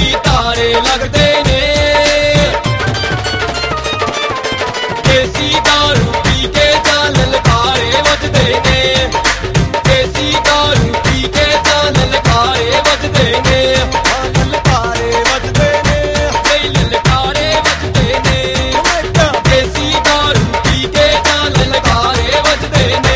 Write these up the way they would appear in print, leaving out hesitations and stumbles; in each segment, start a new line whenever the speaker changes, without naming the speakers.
भी तारे लगते ने। देसी दारू पी के जान ललकारे वजदे ने। देसी दारू पी के जान ललकारे वजदे ने। ललकारे वजदे ने, ललकारे वजदे ने। देसी दारू पी के जान ललकारे वजदे ने।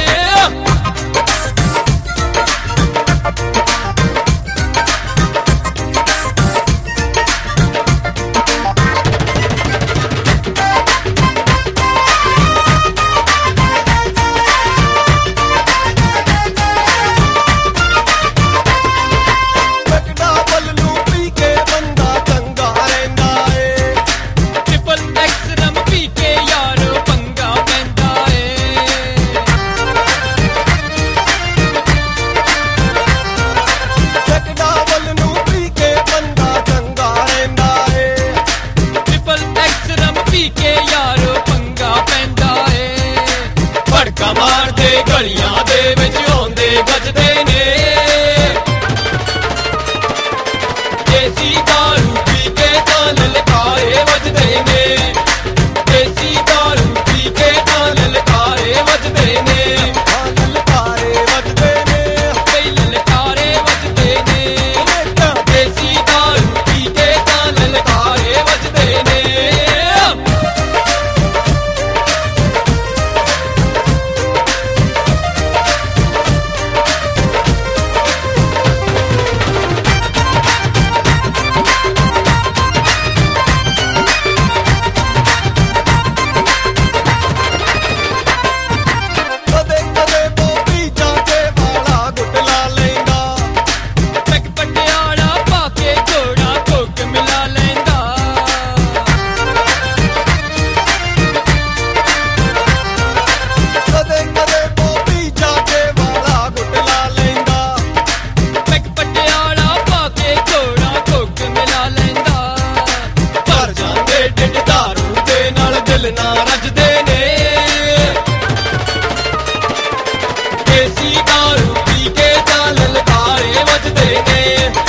मार दे गलियां दे विच होंदे गजदे ने। देसी दारू पी के जान ललकारे वजदे ने। देसी दारू पी के जान ललकारे वजदे ने। ललकारे वजदे ने, ललकारे वजदे ने। देसी दारू पी के जान ललकारे वजदे ने। ना रजदे ने। देसी दारू पी के जान ललकारे वजदे ने।